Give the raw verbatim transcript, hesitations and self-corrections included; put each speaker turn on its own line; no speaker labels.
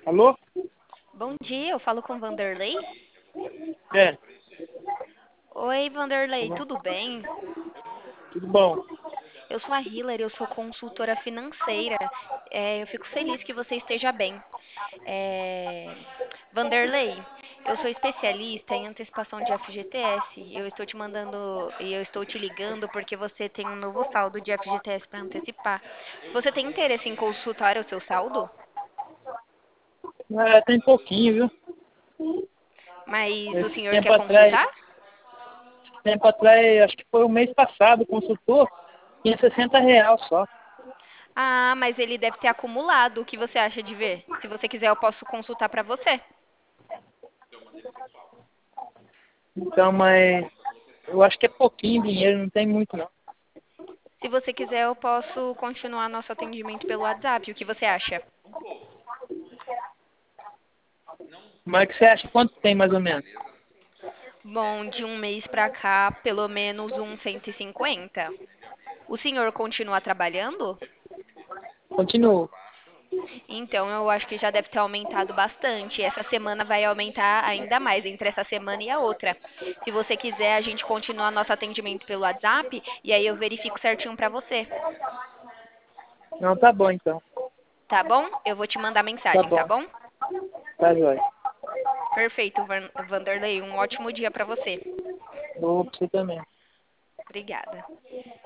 Alô?
Bom dia, eu falo com Vanderlei.
É,
Oi, Vanderlei, tudo bem?
tudo bom.
Eu sou a Hillary, eu sou consultora financeira. É, eu fico feliz que você esteja bem. É, Vanderlei, eu sou especialista em antecipação de F G T S. Eu estou te mandando e eu estou te ligando porque você tem um novo saldo de F G T S para antecipar. Você tem interesse em consultar o seu saldo?
É, tem pouquinho, viu?
Mas o
Esse
senhor
tempo
quer
atrás,
consultar?
tempo atrás, acho que foi o mês passado, consultou, tinha sessenta real só.
Ah, mas ele deve ter acumulado. O que você acha de ver? Se você quiser, eu posso consultar para você.
Então, mas eu acho que é pouquinho dinheiro, não tem muito não.
Se você quiser, eu posso continuar nosso atendimento pelo WhatsApp. O que você acha?
Mas é que você acha quanto tem mais ou menos?
Bom, de um mês para cá, pelo menos uns cento e cinquenta. O senhor continua trabalhando?
Continuo.
Então, eu acho que já deve ter aumentado bastante. Essa semana vai aumentar ainda mais, entre essa semana e a outra. Se você quiser, a gente continua nosso atendimento pelo WhatsApp e aí eu verifico certinho para você.
Não, tá bom então.
Tá bom? Eu vou te mandar
Tá
mensagem, tá
bom.
bom?
Tá jóia.
Perfeito, Van- Vanderlei. Um ótimo dia para você.
Vou pra você também.
Obrigada.